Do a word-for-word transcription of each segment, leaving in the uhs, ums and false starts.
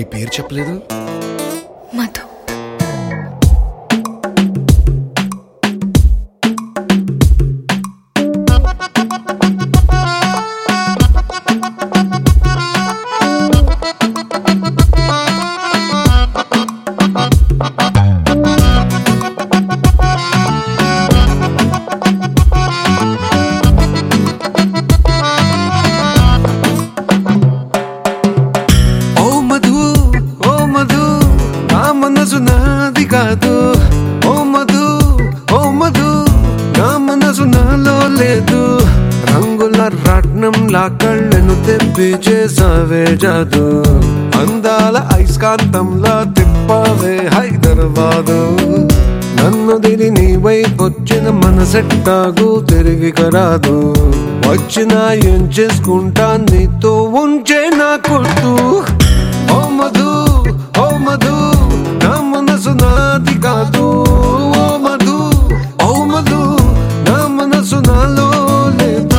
నీ పేరు చెప్పలేదు. మధు. మనసు నాది కాదు ఓ మధు, ఓ మధు, నా మనసు నాలో లేదు. రంగుల రత్నంలా కళ్ళను తెప్పి చేసావే జాదు, అందాల ఐస్కాంతంలా తిప్పావే హైదరాబాదు. నన్ను దిరి నీ వైపొచ్చిన మనసెట్టాగు తిరిగి కరాదు. వచ్చినా ఏం చేసుకుంటా నీతో ఉంచే నా కొట్టు. ఓ మధు, ఓ మధు, నా మనసు నాది కాదు ఓ మధు, ఓ మధు, నా మనసు నాలో లేదు.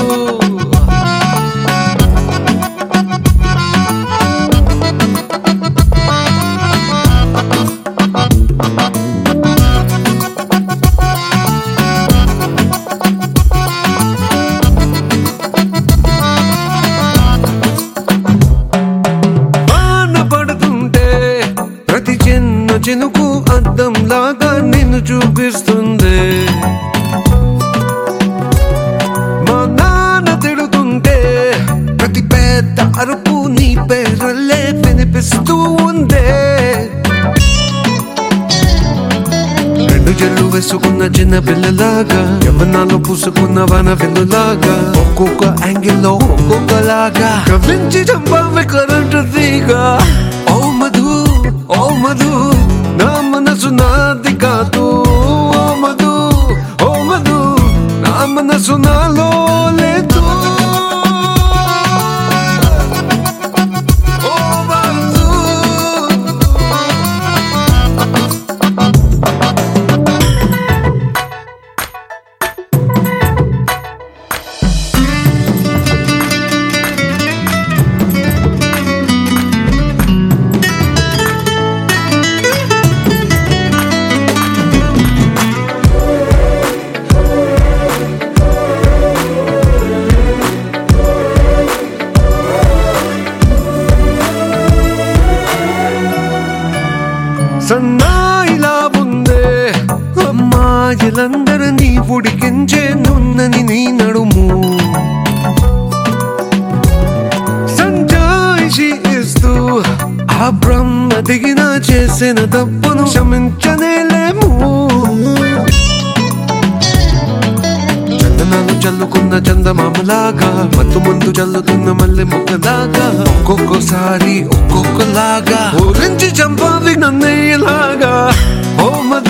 చినుకు అద్దం లాగా నిన్ను చూపిస్తుంది. మా నాన్న తిడుతుంటే ప్రతి పెద్ద అరుపు నీ పేరల్లే వినిపిస్తూ ఉందే. రెండు జల్లు వేసుకున్న చిన్న పిల్లలాగా, యవ్వనాలు పూసుకున్న వన వెన్నులాగా, ఒక్కొక్క యాంగిల్లో ఒక్కొక్కలాగా కవించి చంపావి కరెంటు తీగా. ఓ మధు, ఓ మధు, నా మనసు నాది కాదు ఓ మధు, ఓ మధు, నా మనసు నాలో లేదు. ఓ మధు, సన్నాయిలా ఉందే అమ్మాయిలందరినీ ఉడికించే నున్నని నీ నడుము. సంజాయిషి ఇస్తూ ఆ బ్రహ్మ దిగిన చేసిన తప్పును క్షమించనేలేము. చందనాలు చల్లుకున్న చందమామలాగా, మత్తు ముందు చల్లుతున్న మల్లె మొక్కలాగా, ఒక్కొక్కసారి ఒక్కొక్కలాగా ఊరించి చంపావి నన్నయ్యలాగా. ఓ మధు,